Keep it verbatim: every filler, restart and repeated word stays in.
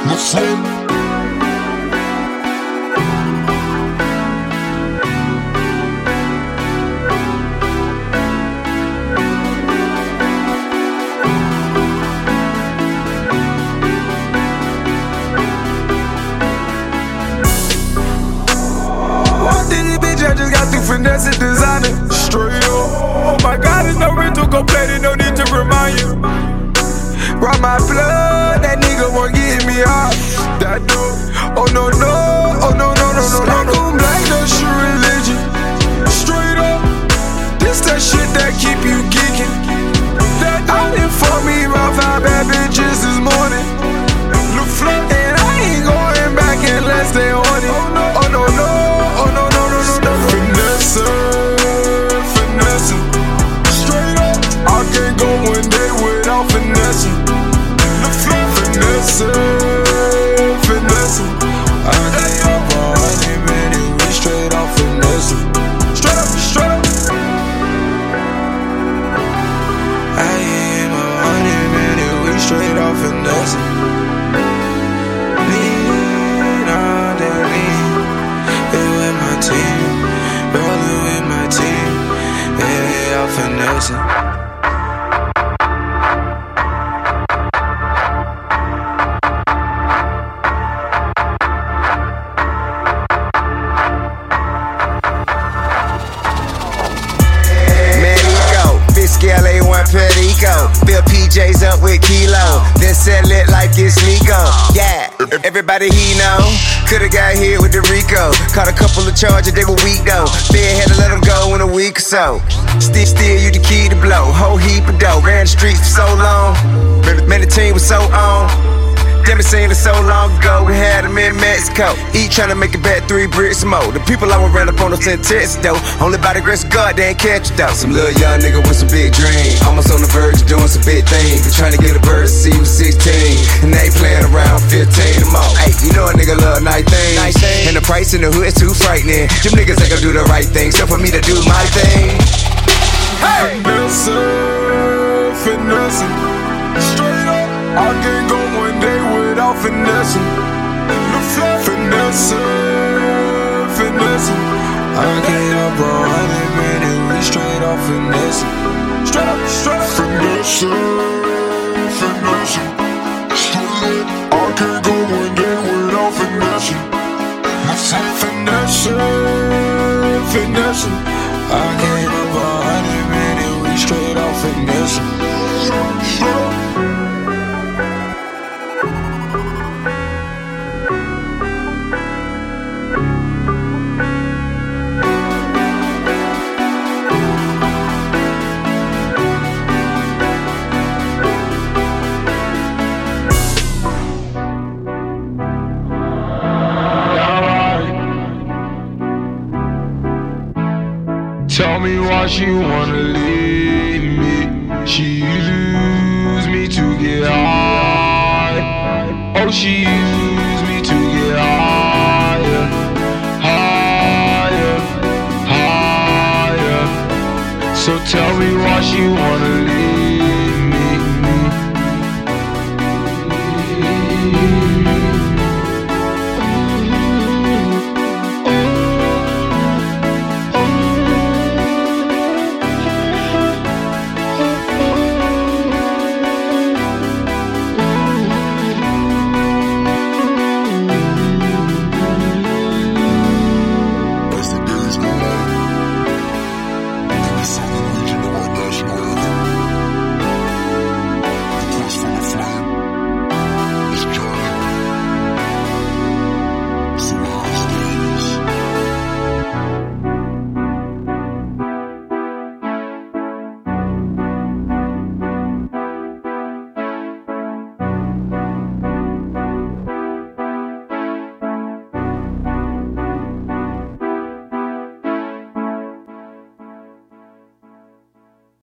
I just got through finesse and designer. Straight up. Oh my God, there's no rental, go play it, no need to remind you. Brought my blood, that nigga won't get me off. That dope. Oh no, no, oh no, no, no, no, no, no. Black, that's your religion. Straight up. This that shit that keep you geeking. That I didn't fuck me about five bad bitches this morning. Look flat, and I ain't going back unless they on it. Oh no, no, oh no, no, no, no, no. Finesse, finesse. Straight up, I can't go one day without finesse. Look flat, finesse, finesse. I can't go for any minute, we straight off finesse. Straight up, straight up. I ain't my honey minute, we straight off finesse. Lean on the lean, yeah, with my team, rolling with my team, yeah, off finesse. L A one Perico, fill P Js up with kilo, then sell it like it's Nico. Yeah, everybody he know coulda got hit with the Rico. Caught a couple of charges, they were weak though. Fed had to let them go in a week or so. Still, still you the key to blow. Whole heap of dough. Ran the streets for so long. Man, the team was so on. Damn, it seemed so long ago, we had them in Mexico. Each trying to make it back three bricks more. The people I was ran up on us in Texas though. Only by the grace of God, they ain't catch it though. Some little young nigga with some big dreams. Almost on the verge of doing some big things. Been trying to get a bird to see was sixteen. And they playing around fifteen or more. Hey, you know a nigga love nice things. Nice things. And the price in the hood is too frightening. Them niggas ain't gonna do the right thing, so for me to do my thing. Hey! Finesse, finesse. Straight up, I can't go one day without finesse. Finesse, finesse. I can't up a hundred minutes, we straight off finesse. Straight up, straight up. Finesse, finesse. Straight up, I can't go one day without finesse. Finesse, finesse. I can't up a hundred minutes, we straight off finesse. Straight up. Tell me why she wanna leave me. She used me to get high. Oh, she